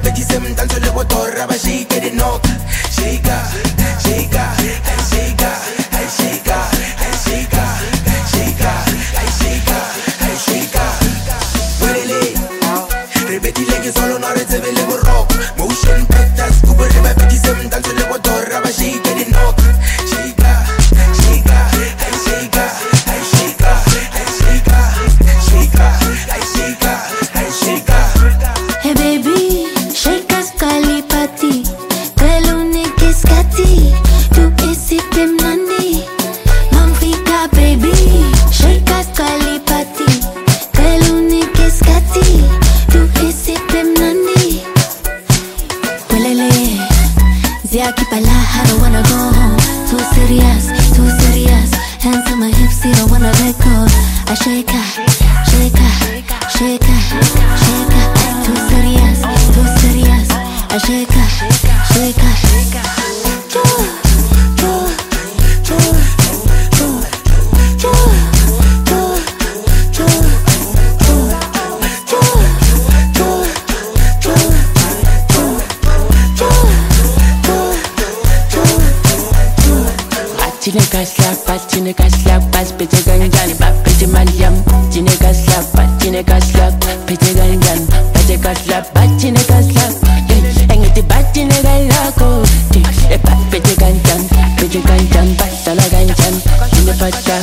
beti semdanso le botorra ba shake the knock. Shika, shika, hey shika, hey shika, hey shika, shika, hey shika, hey shika. Muovele, ripeti lei solo non rete le rock. Motion petta scuba le beti semdanso le botorra ba shake the knock. Shika, shika, hey shika, hey shika, hey shika, shika, hey shika, hey shika. Hey baby, shake us kalipati. Kalune kiskati. Tu isi temnandi. Mamfika baby, shake us kalipati. Kalune kiskati. Tu isi temnandi. Walele, ziaki pala, I don't wanna go home. Too serious, too serious. Hands on my hips, I don't wanna let go. I shake her, shake her, shake her, shake her. Too serious, too serious. I shake her, shake her. Jo, jo, jo, jo, jo, jo, jo, jo, jo, jo, jo, Cineka slap, pete gangan, pete maliam. Cineka slap, pete gangan, pete slap, cineka slap. Engiti cineka lako, pete gangan, patala gangan, cine patak.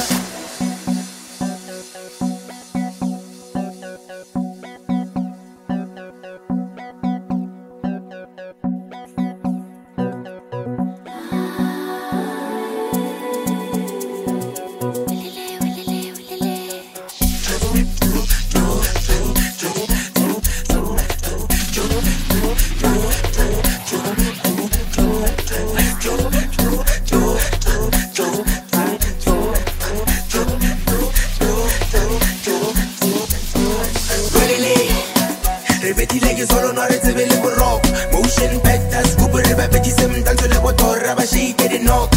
Ripeti lei solo non rete le rock. Motion petta scuba le beti semdanso le botorra ba shake the knock.